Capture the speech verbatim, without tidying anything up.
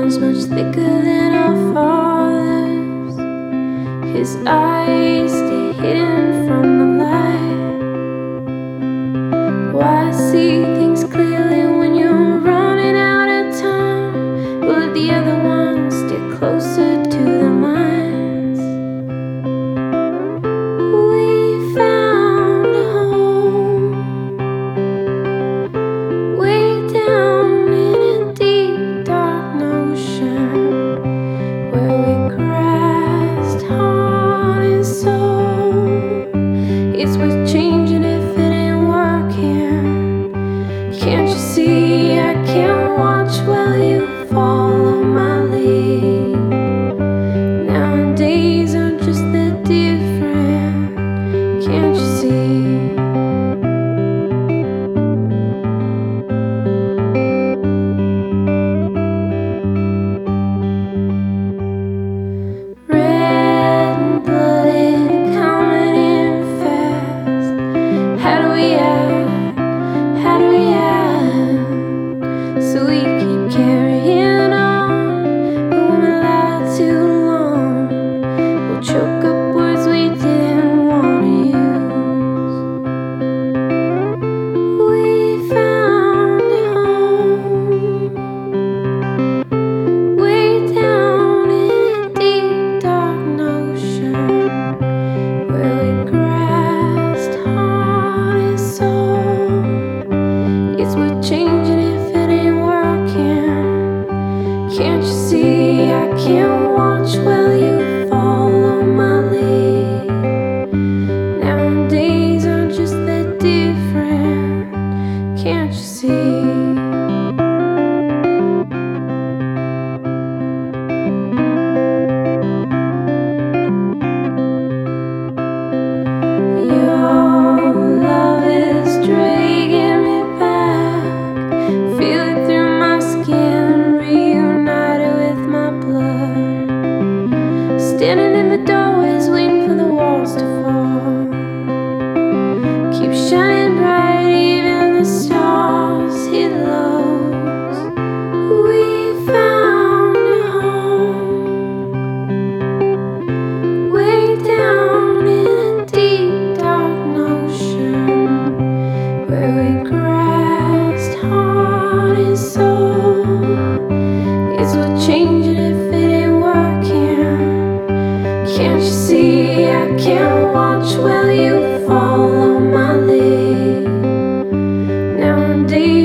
is much thicker than our father's. His eyes stay hidden from the light. Why see things clearly when you're running out of time? Will let the other ones stick closer to the lines? We found a home way down in a deep dark ocean, where we crashed heart and soul. It's worth changing if it ain't working. Can't you see I can't watch while you follow my lead? Nowadays are just that different. Can't you see? Red-blooded, coming in fast. How do we act? How do we act? So we keep carrying on, but when we lie too long, we'll choke up words we didn't want to use. We found a home way down in a deep dark ocean, where we grasped heart and soul. It's worth changing if it ain't working. Can't you see I can't watch while you follow my lead? Nowadays are just that different. Can't you see? Your love is dragging me back. Feel it through my skin, reunited with my blood. Standing in the doorways, waiting for the walls to fall. Keep shining bright, even the stars hit lows. We found a home way down in a deep dark ocean, where we grasped heart and soul. It's worth changing if it ain't working. Can't you see I can't watch while you follow my lead? Nowadays